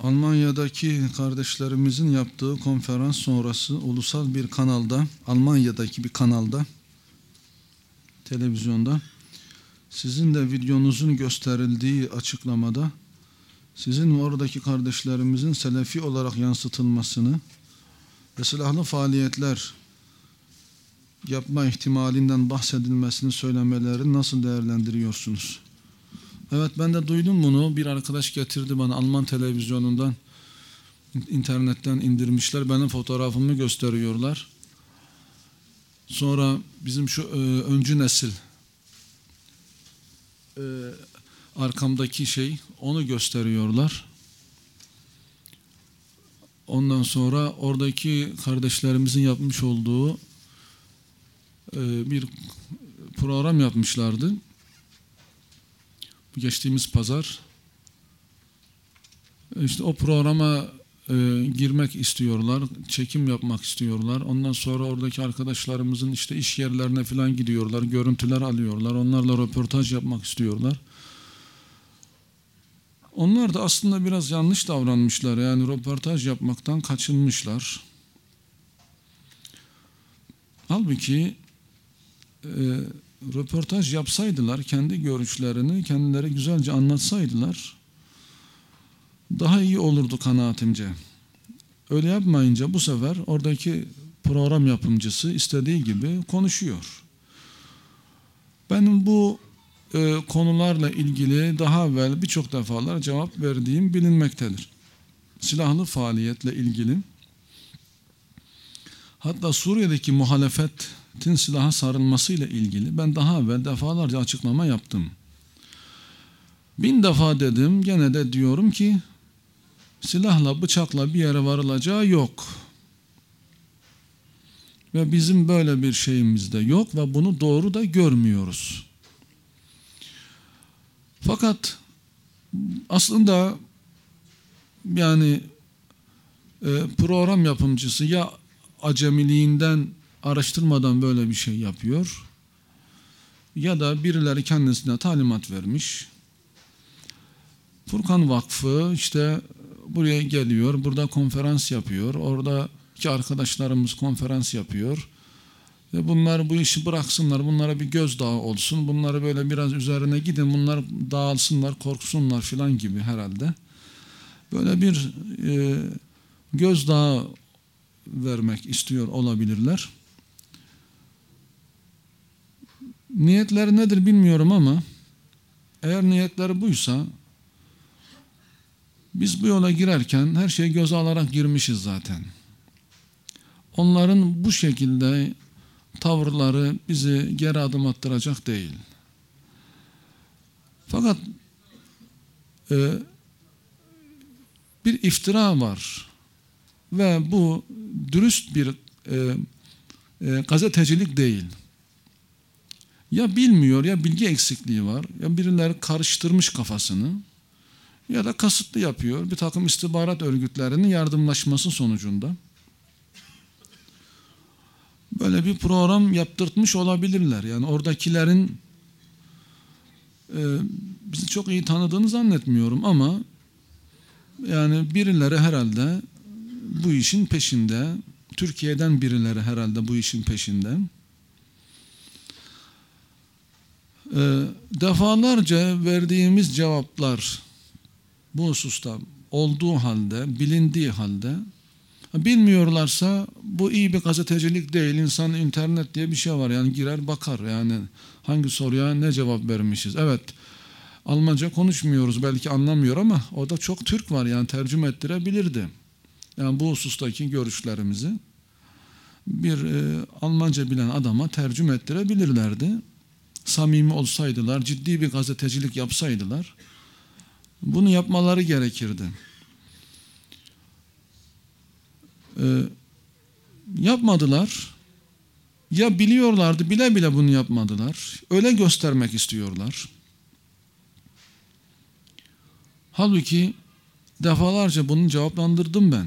Almanya'daki kardeşlerimizin yaptığı konferans sonrası ulusal bir kanalda, Almanya'daki bir kanalda, televizyonda, sizin de videonuzun gösterildiği açıklamada, sizin oradaki kardeşlerimizin Selefi olarak yansıtılmasını ve silahlı faaliyetler yapma ihtimalinden bahsedilmesini söylemelerini nasıl değerlendiriyorsunuz? Evet, ben de duydum bunu. Bir arkadaş getirdi bana, Alman televizyonundan, internetten indirmişler. Benim fotoğrafımı gösteriyorlar. Sonra bizim şu öncü nesil, arkamdaki onu gösteriyorlar. Ondan sonra oradaki kardeşlerimizin yapmış olduğu bir program yapmışlardı. Geçtiğimiz pazar. İşte o programa girmek istiyorlar, çekim yapmak istiyorlar. Ondan sonra oradaki arkadaşlarımızın işte iş yerlerine falan gidiyorlar, görüntüler alıyorlar, onlarla röportaj yapmak istiyorlar. Onlar da aslında biraz yanlış davranmışlar, yani röportaj yapmaktan kaçınmışlar. Halbuki röportaj yapsaydılar, kendi görüşlerini kendileri güzelce anlatsaydılar, daha iyi olurdu kanaatimce. Öyle yapmayınca bu sefer oradaki program yapımcısı istediği gibi konuşuyor. Benim bu konularla ilgili daha evvel birçok defalar cevap verdiğim bilinmektedir. Silahlı faaliyetle ilgili, hatta Suriye'deki muhalefetin silaha sarılmasıyla ilgili ben daha evvel defalarca açıklama yaptım. 1000 defa dedim, gene de diyorum ki silahla, bıçakla bir yere varılacağı yok. Ve bizim böyle bir şeyimiz de yok ve bunu doğru da görmüyoruz. Fakat aslında yani program yapımcısı ya acemiliğinden araştırmadan böyle bir şey yapıyor ya da birileri kendisine talimat vermiş. Furkan Vakfı işte buraya geliyor, burada konferans yapıyor, oradaki arkadaşlarımız konferans yapıyor. Ve bunlar bu işi bıraksınlar, bunlara bir gözdağı olsun, bunları böyle biraz üzerine gidin, bunlar dağılsınlar, korksunlar filan gibi herhalde. Böyle bir gözdağı vermek istiyor olabilirler. Niyetleri nedir bilmiyorum ama eğer niyetleri buysa, biz bu yola girerken her şeyi göze alarak girmişiz zaten. Onların bu şekilde tavırları bizi geri adım attıracak değil. Fakat bir iftira var ve bu dürüst bir gazetecilik değil. Ya bilmiyor, ya bilgi eksikliği var, ya birileri karıştırmış kafasını, ya da kasıtlı yapıyor. Bir takım istihbarat örgütlerinin yardımlaşması sonucunda böyle bir program yaptırtmış olabilirler. Yani oradakilerin bizi çok iyi tanıdığını zannetmiyorum ama yani birileri herhalde bu işin peşinde. Türkiye'den birileri herhalde bu işin peşinde. Defalarca verdiğimiz cevaplar bu hususta olduğu halde, bilindiği halde, bilmiyorlarsa bu iyi bir gazetecilik değil. İnsan, internet diye bir şey var, yani girer bakar, yani hangi soruya ne cevap vermişiz. Evet, Almanca konuşmuyoruz, belki anlamıyor ama o da çok Türk var, yani tercüme ettirebilirdi. Yani bu husustaki görüşlerimizi bir Almanca bilen adama tercüme ettirebilirlerdi. Samimi olsaydılar, ciddi bir gazetecilik yapsaydılar, bunu yapmaları gerekirdi. Yapmadılar. Ya biliyorlardı, bile bile bunu yapmadılar. Öyle göstermek istiyorlar. Halbuki defalarca bunu cevaplandırdım ben.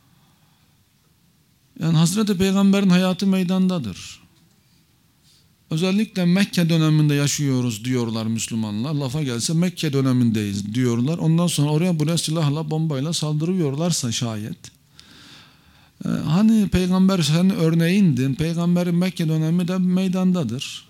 Yani Hazreti Peygamber'in hayatı meydandadır. Özellikle Mekke döneminde yaşıyoruz diyorlar Müslümanlar. Lafa gelse Mekke dönemindeyiz diyorlar. Ondan sonra oraya buraya silahla, bombayla saldırıyorlarsa şayet. Hani peygamber senin örneğindin. Peygamberin Mekke dönemi de meydandadır.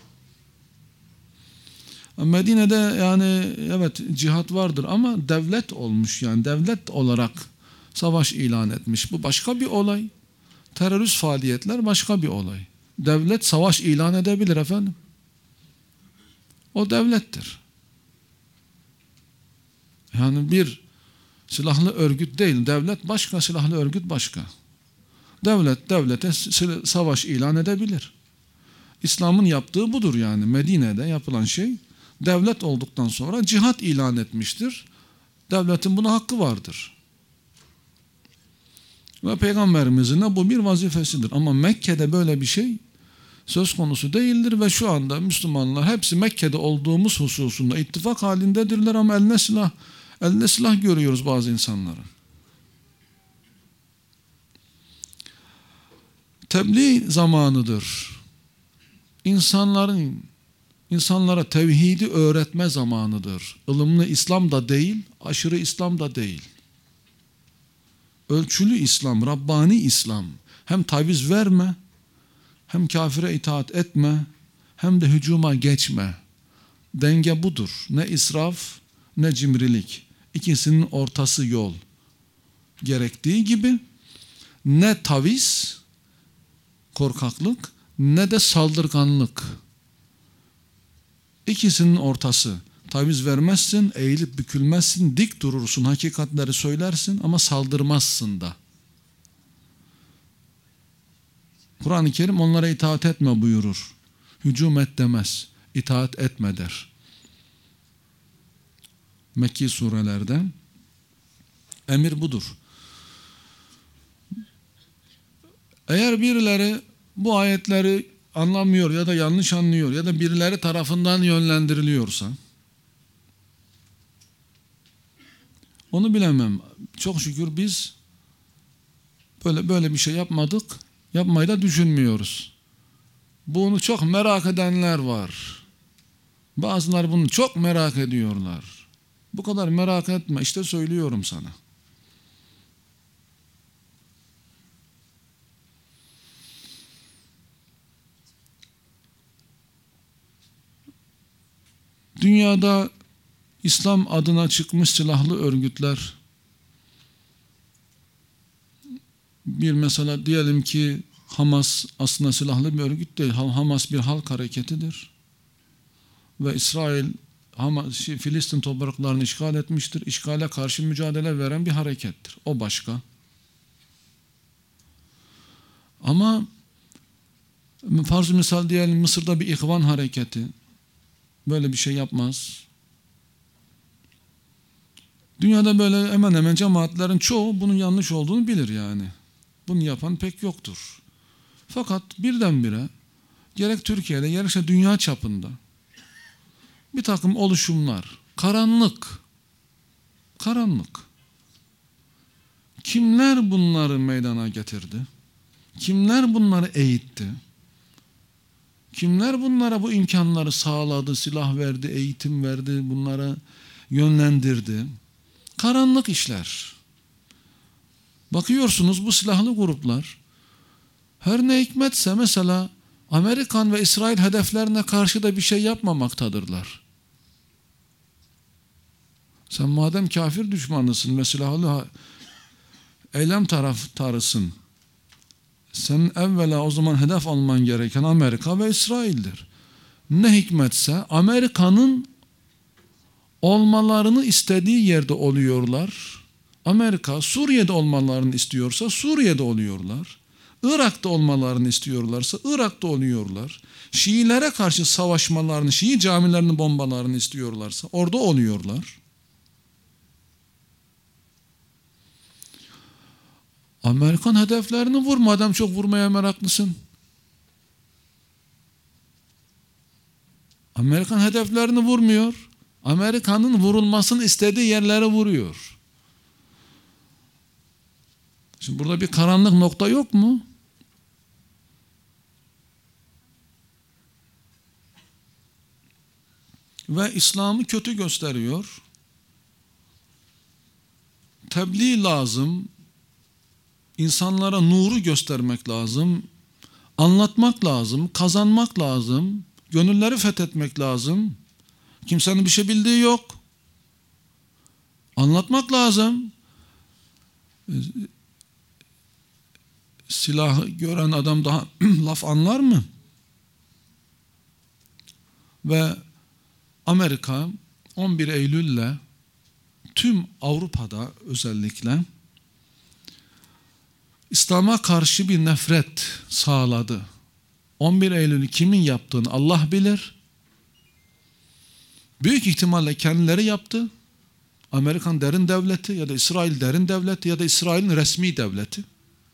Medine'de yani evet cihat vardır ama devlet olmuş, yani devlet olarak savaş ilan etmiş. Bu başka bir olay. Terörist faaliyetler başka bir olay. Devlet savaş ilan edebilir efendim. O devlettir. Yani bir silahlı örgüt değil, devlet başka, silahlı örgüt başka. Devlet devlete savaş ilan edebilir. İslam'ın yaptığı budur yani. Medine'de yapılan şey, devlet olduktan sonra cihat ilan etmiştir. Devletin buna hakkı vardır. Ve Peygamberimizin de bu bir vazifesidir. Ama Mekke'de böyle bir şey söz konusu değildir ve şu anda Müslümanlar hepsi Mekke'de olduğumuz hususunda ittifak halindedirler ama eline silah görüyoruz bazı insanların. Tebliğ zamanıdır. İnsanlara tevhidi öğretme zamanıdır. Ilımlı İslam da değil, aşırı İslam da değil. Ölçülü İslam, Rabbani İslam. Hem taviz verme, hem kafire itaat etme, hem de hücuma geçme. Denge budur. Ne israf, ne cimrilik. İkisinin ortası yol. Gerektiği gibi ne taviz, korkaklık, ne de saldırganlık. İkisinin ortası. Taviz vermezsin, eğilip bükülmezsin, dik durursun, hakikatleri söylersin ama saldırmazsın da. Kur'an-ı Kerim onlara itaat etme buyurur. Hücum et demez, itaat etme der. Mekki surelerde emir budur. Eğer birileri bu ayetleri anlamıyor ya da yanlış anlıyor ya da birileri tarafından yönlendiriliyorsa onu bilemem. Çok şükür biz böyle bir şey yapmadık. Yapmayı da düşünmüyoruz. Bunu çok merak edenler var. Bazıları bunu çok merak ediyorlar. Bu kadar merak etme. İşte söylüyorum sana. Dünyada İslam adına çıkmış silahlı örgütler, bir mesela diyelim ki Hamas aslında silahlı bir örgüt değil. Hamas bir halk hareketidir. Ve İsrail Filistin topraklarını işgal etmiştir. İşgale karşı mücadele veren bir harekettir. O başka. Ama farz-ı misal diyelim Mısır'da bir ihvan hareketi böyle bir şey yapmaz. Dünyada böyle hemen hemen cemaatlerin çoğu bunun yanlış olduğunu bilir yani. Bunu yapan pek yoktur. Fakat birdenbire gerek Türkiye'de gerekse dünya çapında bir takım oluşumlar, karanlık. Kimler bunları meydana getirdi? Kimler bunları eğitti? Kimler bunlara bu imkanları sağladı, silah verdi, eğitim verdi, bunlara yönlendirdi? Karanlık işler. Bakıyorsunuz bu silahlı gruplar her ne hikmetse mesela Amerikan ve İsrail hedeflerine karşı da bir şey yapmamaktadırlar. Sen madem kafir düşmanısın ve silahlı eylem taraftarısın, senin evvela o zaman hedef alman gereken Amerika ve İsrail'dir. Ne hikmetse Amerika'nın olmalarını istediği yerde oluyorlar. Amerika Suriye'de olmalarını istiyorsa Suriye'de oluyorlar. Irak'ta olmalarını istiyorlarsa Irak'ta oluyorlar. Şiilere karşı savaşmalarını, Şii camilerini bombalarını istiyorlarsa orada oluyorlar. Amerikan hedeflerini vur madem çok vurmaya meraklısın. Amerikan hedeflerini vurmuyor. Amerika'nın vurulmasını istediği yerlere vuruyor. Şimdi burada bir karanlık nokta yok mu? ve İslam'ı kötü gösteriyor. Tebliğ lazım. İnsanlara nuru göstermek lazım. Anlatmak lazım. Kazanmak lazım. Gönülleri fethetmek lazım. Kimsenin bir şey bildiği yok. Anlatmak lazım. Silahı gören adam daha laf anlar mı? Ve Amerika 11 Eylül'le tüm Avrupa'da özellikle İslam'a karşı bir nefret sağladı. 11 Eylül'ü kimin yaptığını Allah bilir. Büyük ihtimalle kendileri yaptı. Amerikan derin devleti ya da İsrail derin devleti ya da İsrail'in resmi devleti.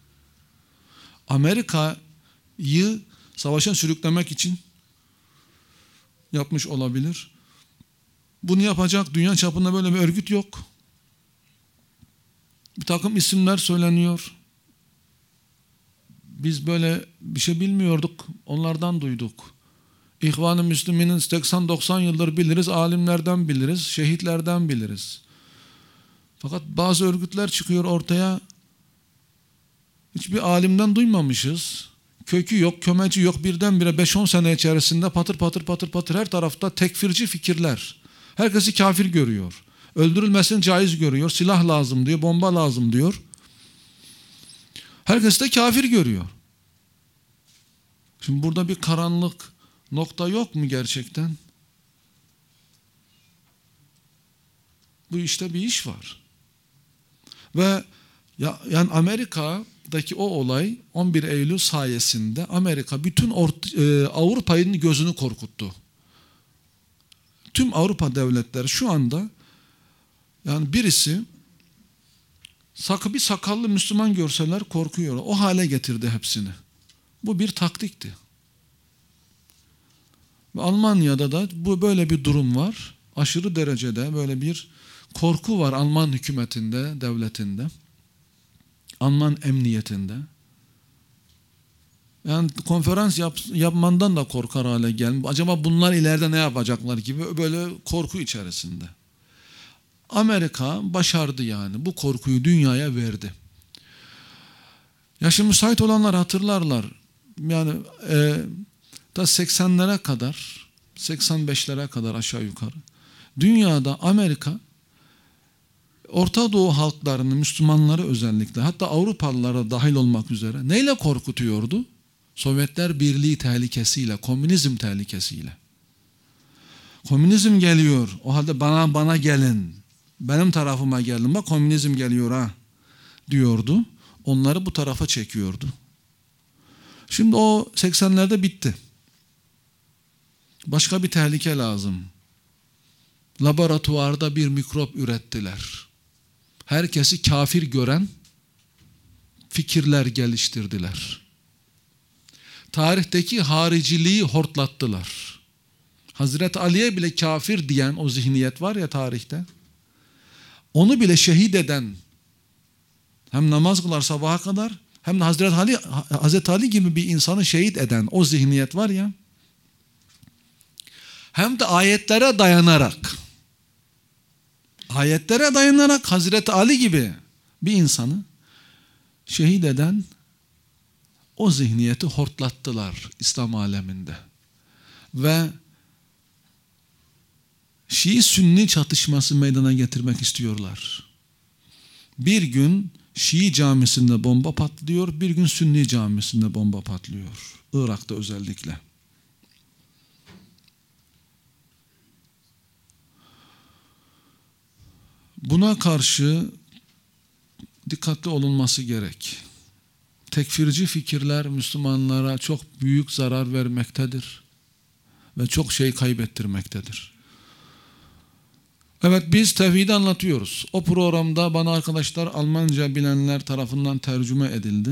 Amerika'yı savaşa sürüklemek için yapmış olabilir. Bunu yapacak dünya çapında böyle bir örgüt yok. Bir takım isimler söyleniyor. Biz böyle bir şey bilmiyorduk. Onlardan duyduk. İhvan-ı Müslümin'in 80-90 yıldır biliriz. Alimlerden biliriz. Şehitlerden biliriz. Fakat bazı örgütler çıkıyor ortaya. Hiçbir alimden duymamışız. Kökü yok, kömeci yok. Birdenbire 5-10 sene içerisinde patır patır patır patır her tarafta tekfirci fikirler. Herkesi kafir görüyor. Öldürülmesini caiz görüyor. Silah lazım diyor, bomba lazım diyor. Herkes de kafir görüyor. Şimdi burada bir karanlık nokta yok mu gerçekten? Bu işte bir iş var. Ve yani Amerika'daki o olay 11 Eylül sayesinde Amerika bütün Avrupa'nın gözünü korkuttu. Tüm Avrupa devletleri şu anda yani birisi bir sakallı Müslüman görseler korkuyor. O hale getirdi hepsini. Bu bir taktikti. Ve Almanya'da da bu böyle bir durum var. Aşırı derecede böyle bir korku var Alman hükümetinde, devletinde. Alman emniyetinde. Yani konferans yapmandan da korkar hale gelmiş. Acaba bunlar ileride ne yapacaklar gibi böyle korku içerisinde. Amerika başardı yani. Bu korkuyu dünyaya verdi. Yaşı müsait olanlar hatırlarlar. Yani da 80'lere kadar, 85'lere kadar aşağı yukarı. Dünyada Amerika Orta Doğu halklarını, Müslümanları özellikle, hatta Avrupalılara dahil olmak üzere neyle korkutuyordu? Sovyetler Birliği tehlikesiyle, komünizm tehlikesiyle. Komünizm geliyor, o halde bana gelin, benim tarafıma gelin, bak komünizm geliyor ha diyordu. Onları bu tarafa çekiyordu. Şimdi o 80'lerde bitti. Başka bir tehlike lazım. Laboratuvarda bir mikrop ürettiler. Herkesi kafir gören fikirler geliştirdiler. Tarihteki hariciliği hortlattılar. Hazreti Ali'ye bile kafir diyen o zihniyet var ya tarihte. Onu bile şehit eden, hem namaz kılar sabaha kadar, hem de Hazreti Ali gibi bir insanı şehit eden o zihniyet var ya. Hem de ayetlere dayanarak Hazreti Ali gibi bir insanı şehit eden o zihniyeti hortlattılar İslam aleminde. Ve Şii-Sünni çatışması meydana getirmek istiyorlar. Bir gün Şii camisinde bomba patlıyor, bir gün Sünni camisinde bomba patlıyor. Irak'ta özellikle. Buna karşı dikkatli olunması gerek. Tekfirci fikirler Müslümanlara çok büyük zarar vermektedir ve çok şey kaybettirmektedir. Evet, biz tevhidi anlatıyoruz. O programda bana arkadaşlar Almanca bilenler tarafından tercüme edildi.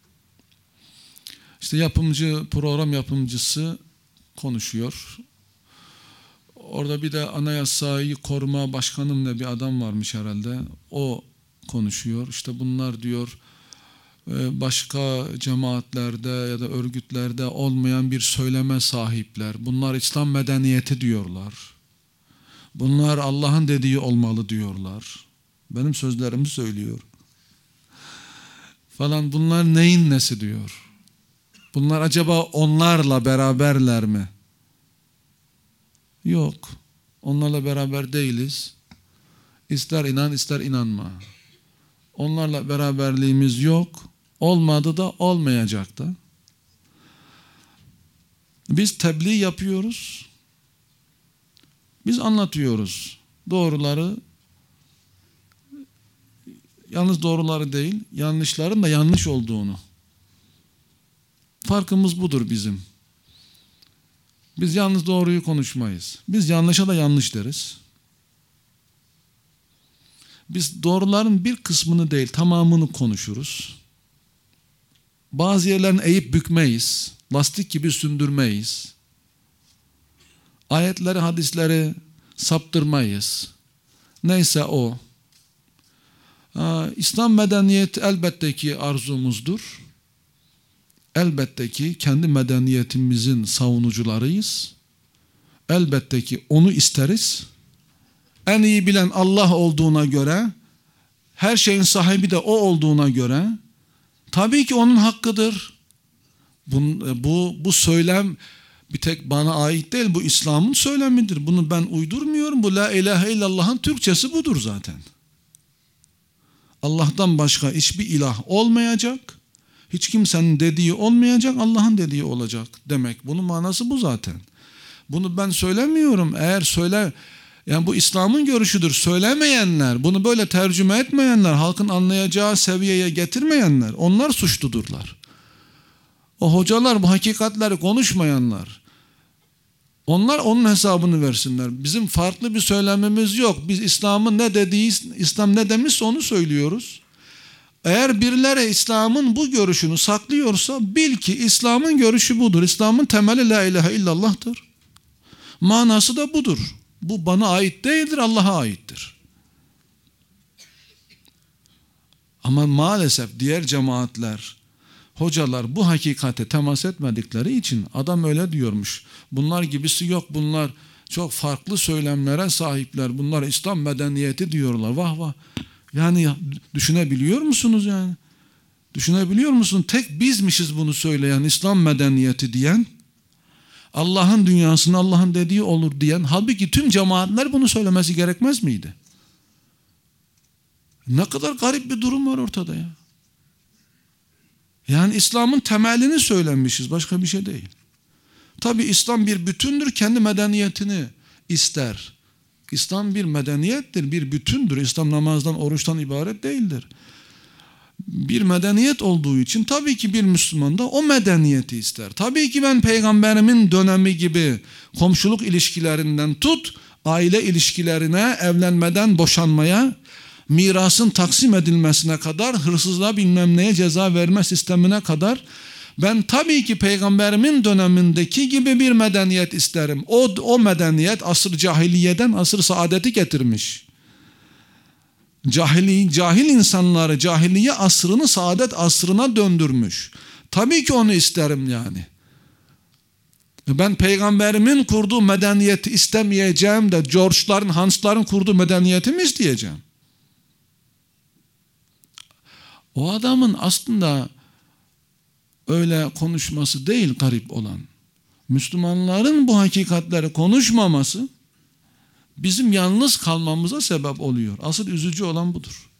İşte program yapımcısı konuşuyor. Orada bir de Anayasayı Koruma Başkanım ne bir adam varmış herhalde. O konuşuyor. İşte bunlar diyor başka cemaatlerde ya da örgütlerde olmayan bir söyleme sahipler. Bunlar İslam medeniyeti diyorlar. Bunlar Allah'ın dediği olmalı diyorlar. Benim sözlerimi söylüyor. Falan, bunlar neyin nesi diyor. Bunlar acaba onlarla beraberler mi? Yok. Onlarla beraber değiliz. İster inan ister inanma. Onlarla beraberliğimiz yok. Olmadı da olmayacak da. Biz tebliğ yapıyoruz. Biz anlatıyoruz. Doğruları, yalnız doğruları değil, yanlışların da yanlış olduğunu. Farkımız budur bizim. Biz yalnız doğruyu konuşmayız. Biz yanlışa da yanlış deriz. Biz doğruların bir kısmını değil, tamamını konuşuruz. Bazı yerlerini eğip bükmeyiz. Lastik gibi sündürmeyiz. Ayetleri, hadisleri saptırmayız. Neyse o. İslam medeniyeti elbette ki arzumuzdur. Elbette ki kendi medeniyetimizin savunucularıyız. Elbette ki onu isteriz. En iyi bilen Allah olduğuna göre, her şeyin sahibi de o olduğuna göre, tabii ki onun hakkıdır. Bu söylem bir tek bana ait değil, bu İslam'ın söylemidir. Bunu ben uydurmuyorum. Bu la ilahe illallah'ın Türkçesi budur zaten. Allah'tan başka hiçbir ilah olmayacak. Hiç kimsenin dediği olmayacak, Allah'ın dediği olacak demek. Bunun manası bu zaten. Bunu ben söylemiyorum. Yani bu İslam'ın görüşüdür. Söylemeyenler, bunu böyle tercüme etmeyenler, halkın anlayacağı seviyeye getirmeyenler, onlar suçludurlar. O hocalar, bu hakikatleri konuşmayanlar, onlar onun hesabını versinler. Bizim farklı bir söylemimiz yok. Biz İslam'ın ne dediği, İslam ne demişse onu söylüyoruz. Eğer birileri İslam'ın bu görüşünü saklıyorsa bil ki İslam'ın görüşü budur. İslam'ın temeli la ilahe illallah'tır. Manası da budur. Bu bana ait değildir, Allah'a aittir. Ama maalesef diğer cemaatler, hocalar bu hakikate temas etmedikleri için adam öyle diyormuş. Bunlar gibisi yok, bunlar çok farklı söylemlere sahipler. Bunlar İslam medeniyeti diyorlar. Vah vah. Yani düşünebiliyor musunuz yani? Düşünebiliyor musun? Tek bizmişiz bunu söyleyen, İslam medeniyeti diyen, Allah'ın dünyasını Allah'ın dediği olur diyen, halbuki tüm cemaatler bunu söylemesi gerekmez miydi? Ne kadar garip bir durum var ortada ya. Yani İslam'ın temelini söylemişiz, başka bir şey değil. Tabi İslam bir bütündür, kendi medeniyetini ister. İslam bir medeniyettir, bir bütündür. İslam namazdan, oruçtan ibaret değildir. Bir medeniyet olduğu için tabii ki bir Müslüman da o medeniyeti ister. Tabii ki ben peygamberimin dönemi gibi komşuluk ilişkilerinden tut, aile ilişkilerine, evlenmeden boşanmaya, mirasın taksim edilmesine kadar, hırsızlığa bilmem neye ceza verme sistemine kadar, ben tabii ki peygamberimin dönemindeki gibi bir medeniyet isterim. O medeniyet asr-ı cahiliyeden asr-ı saadeti getirmiş. Cahil insanları cahiliye asrını saadet asrına döndürmüş. Tabii ki onu isterim yani. Ben peygamberimin kurduğu medeniyeti istemeyeceğim de George'ların, Hans'ların kurduğu medeniyeti mi isteyeceğim? O adamın aslında öyle konuşması değil garip olan. Müslümanların bu hakikatleri konuşmaması bizim yalnız kalmamıza sebep oluyor. Asıl üzücü olan budur.